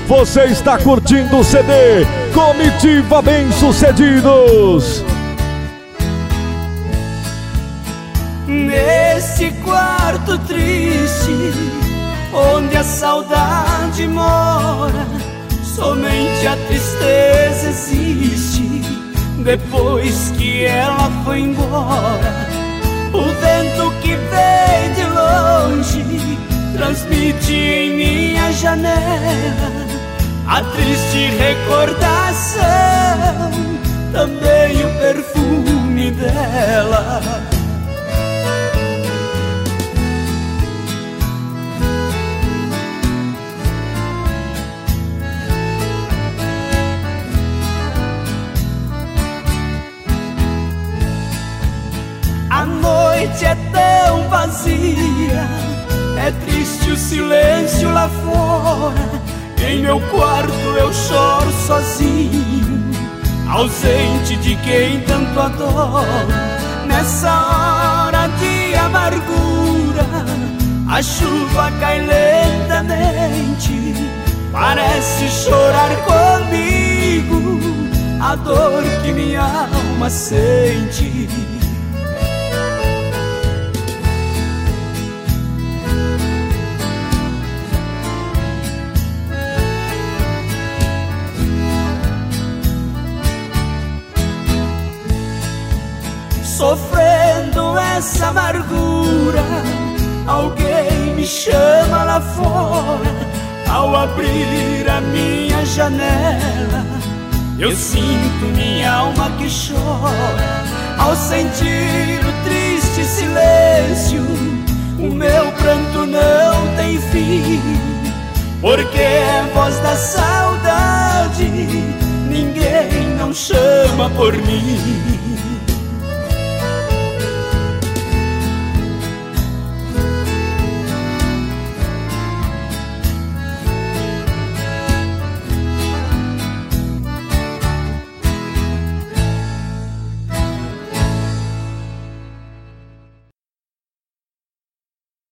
Você está curtindo o CD Comitiva Bem-Sucedidos. Neste quarto triste, onde a saudade mora, somente a tristeza existe. Depois que ela foi embora, o vento que vem de longe transmite em minha janela a triste recordação, também o perfume dela. A noite é tão vazia, é triste o silêncio lá fora. Em meu quarto eu choro sozinho, ausente de quem tanto adoro. Nessa hora de amargura, a chuva cai lentamente, parece chorar comigo a dor que minha alma sente. Sofrendo essa amargura, alguém me chama lá fora. Ao abrir a minha janela, eu sinto minha alma que chora. Ao sentir o triste silêncio, o meu pranto não tem fim, porque é voz da saudade, ninguém não chama por mim.